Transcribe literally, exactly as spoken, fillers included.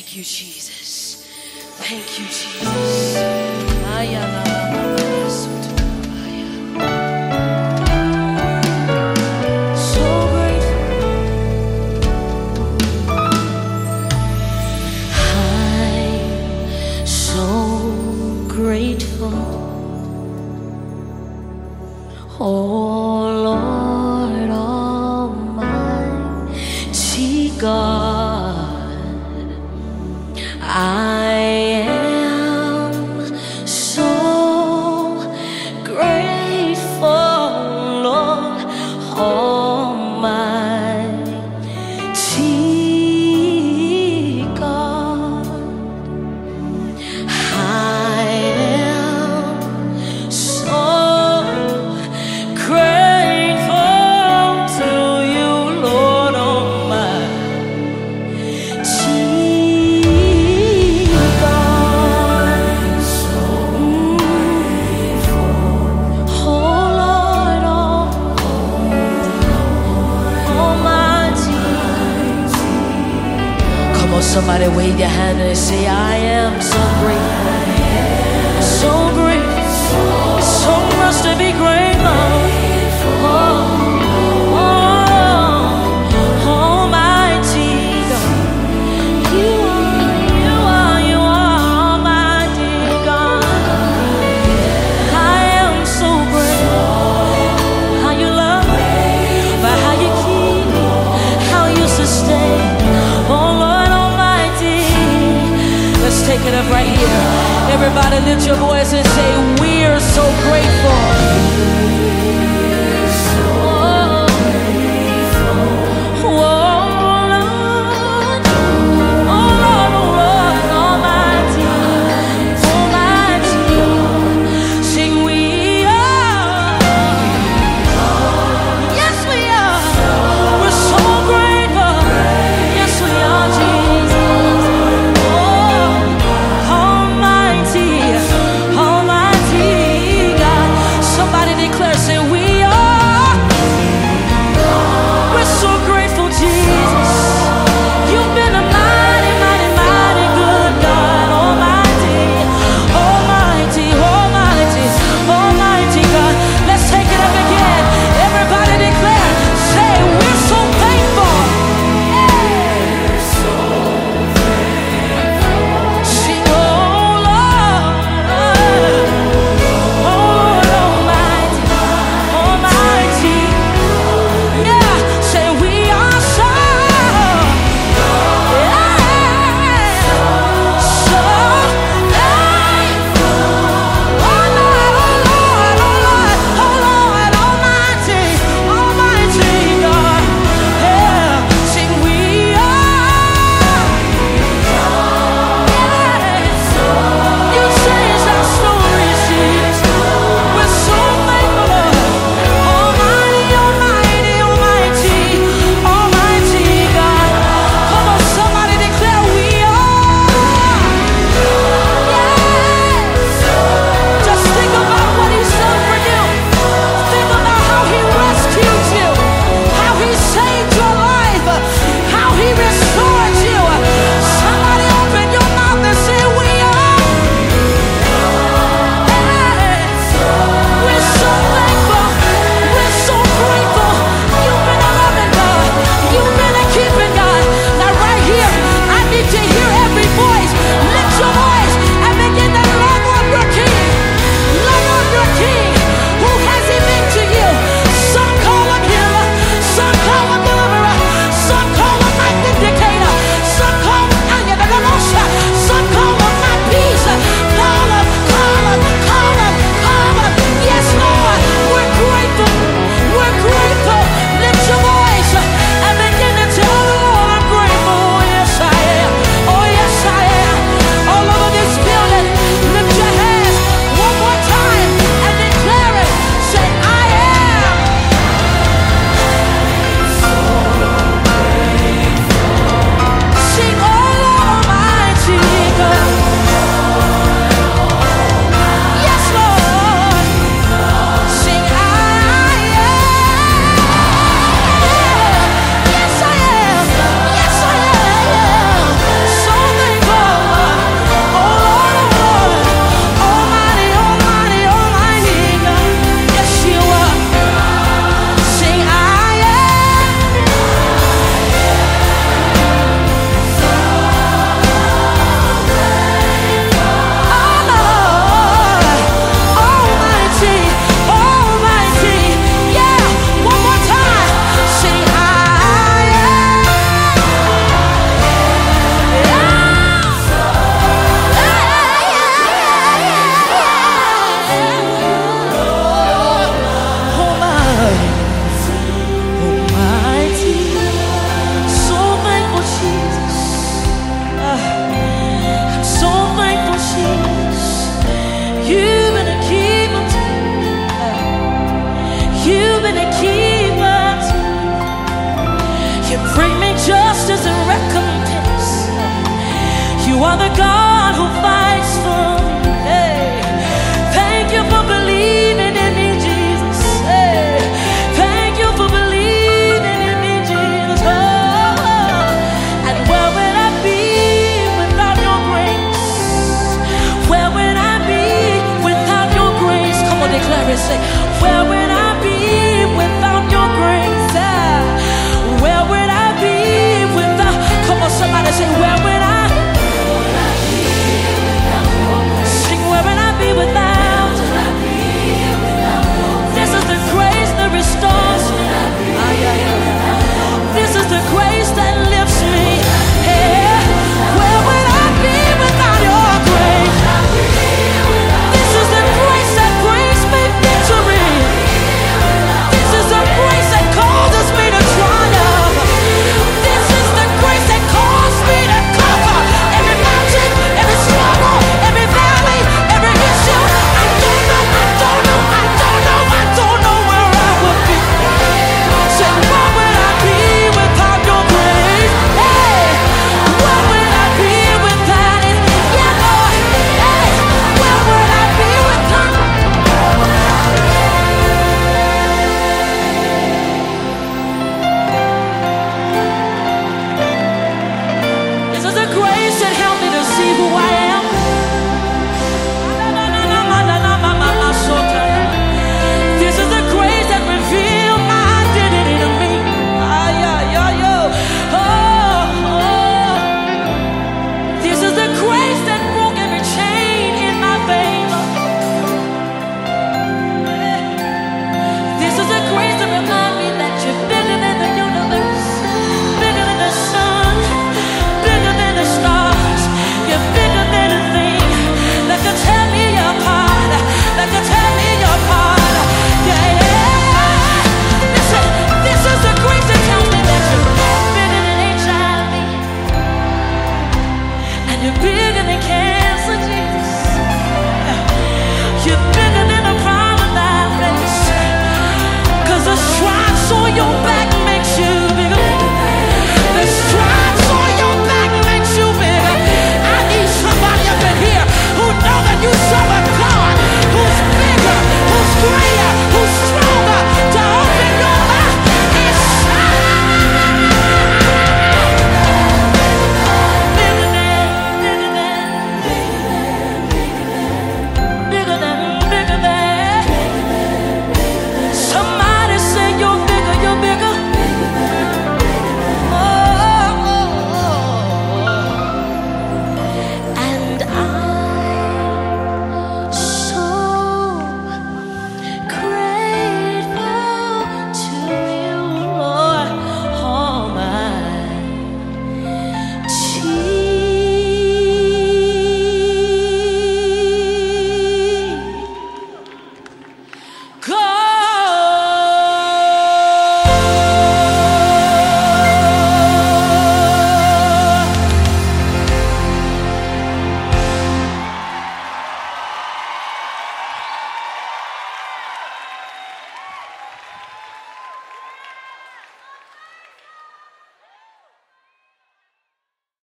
Thank you, Jesus. Thank you, Jesus. So grateful. I'm so grateful. Oh Lord Almighty God, I am so grateful, Lord Almighty God. I am so grateful to you, Lord Almighty God. So grateful. Oh Lord Almighty. Come on, somebody wave your hand and say, I am so grateful. So grateful. So much to be grateful. Oh, oh, Almighty God. You are, you are, you are Almighty God. I am so grateful. How you love me, but how you keep me, how you sustain. Oh Lord Almighty. Let's take it up right here. Everybody lift your voice and say, we're so grateful. Oh, oh, Lord. Oh, Lord, oh, Lord Almighty. Almighty. Sing we are. Yes, we are. We're so grateful. Yes, we are, Jesus. Oh, Almighty, Almighty God. Somebody declare, say we are the God